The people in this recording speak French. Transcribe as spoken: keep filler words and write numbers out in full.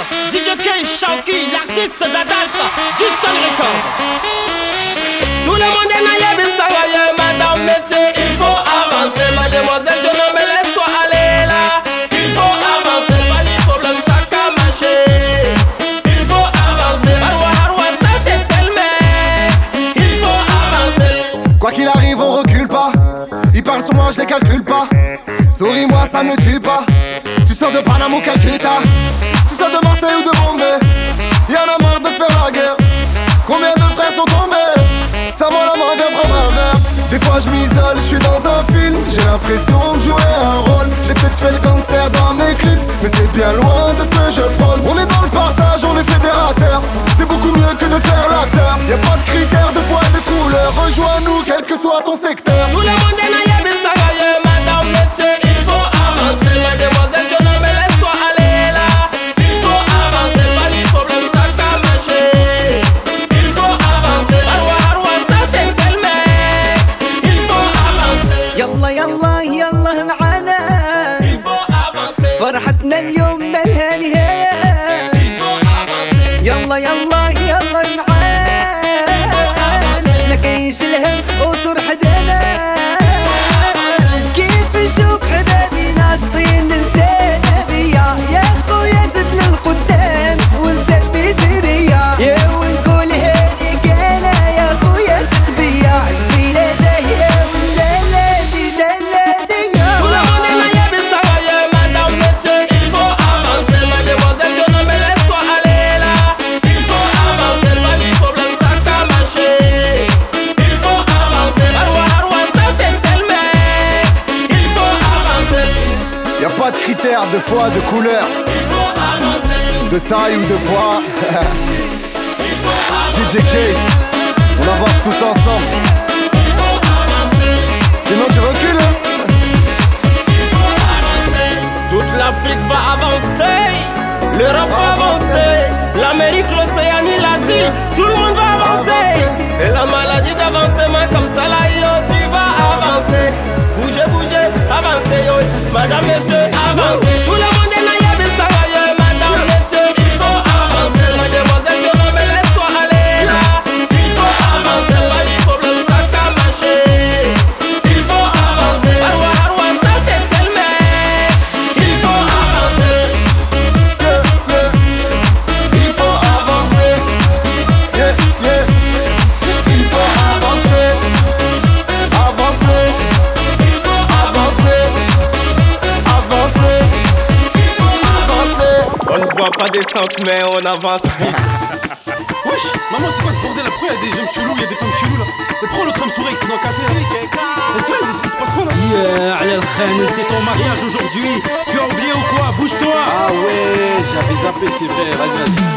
D J K, Shanky, l'artiste d'Adas, Justin Record. Tout le monde est naïe, Sangaye, madame, messieurs, il faut avancer. Mademoiselle, je ne me laisse-toi aller là. Il faut avancer, pas de problème, ça qu'a marché. Il faut avancer, Harwa, Harwa, ça t'est le mec. Il faut avancer. Quoi qu'il arrive, on recule pas. Ils parlent sur moi, je les calcule pas. Souris-moi, ça me tue pas. Tu sors de Panama ou Calcutta. Tu sors de Marseille ou de Bombay. Y'en a marre de se faire la guerre. Combien de frères sont tombés? Ça moi la main, viens prendre un verre. Des fois je m'isole, je suis dans un film. J'ai l'impression de jouer un rôle. J'ai peut-être fait le gangster dans mes clips, mais c'est bien loin de ce que je prône. On est dans le partage, on est fédérateur. C'est beaucoup mieux que de faire l'acteur. Y'a pas de critères, de foi et de couleur. Rejoins-nous, quel que soit ton secteur. Tout le monde est naïe, Sangaye, madame, messieurs, il faut avancer. Mademoiselle, je ne me laisse-toi aller là. Il faut avancer, pas de problème, ça qu'a marché. Il faut avancer, Harwa, Harwa, ça t'est le mec. Il faut avancer. يلا يلا يلا معانا. Il faut avancer. فرحتنا اليوم مالها نهاية. Il faut avancer. يلا يلا يلا معانا. ما كاينش الهم وتروح حدانا. كيف نشوف حبابي ناشطين ننسانا بيا. يا خويا زدنا القدام ونسبي سيريا. يا ونقول هانيك انا يا خويا تتبيع. الليلة زاهية والليلة دي ليلة دي. Tout le monde est naïe, Sangaye, madame, messieurs, il faut avancer. Mademoiselle, je ne me laisse-toi aller là. Il faut avancer, pas de problème, ça qu'a marché. Il faut avancer, Harwa, Harwa, ça t'est le mec. Il faut avancer. Y'a pas de critères, de foi, de couleur, Il faut avancer. de taille ou de poids. Il faut avancer. D J K, on avance tous ensemble. Il faut avancer. Sinon tu recules hein. Il faut avancer. Toute l'Afrique va avancer. L'Europe va avancer. L'Amérique, l'Océanie, l'Asie, tout le monde va avancer. C'est la maladie d'avancement comme ça là, yo, tu vas avancer. Bougez, bougez, avancez, yo. Madame, messieurs, avancez. Tout le monde est naïe, Sangaye, madame, messieurs, il faut avancer. Mademoiselle, je ne me laisse-toi aller là. Il faut avancer, pas de problème, ça qu'a marché. Il faut avancer, Harwa, Harwa, ça t'est le mec. Il faut avancer. Yeah, yeah. Il faut avancer. Yeah, yeah. Il faut avancer. Avancer. Il faut Avancer. Avancer. Il faut avancer. Avancer. On ne boit pas d'essence, mais on avance vite. Wesh, maman, c'est quoi ce bordel? Après, y'a des jeunes chelous, y'a des femmes cheloues là. Mais prends le tram souris, c'est dans casser. Mais c'est il se passe quoi là? Yeah, Al Khan, c'est ton mariage aujourd'hui. Tu as oublié ou quoi? Bouge-toi. Ah ouais, j'avais zappé, c'est vrai. Vas-y, vas-y.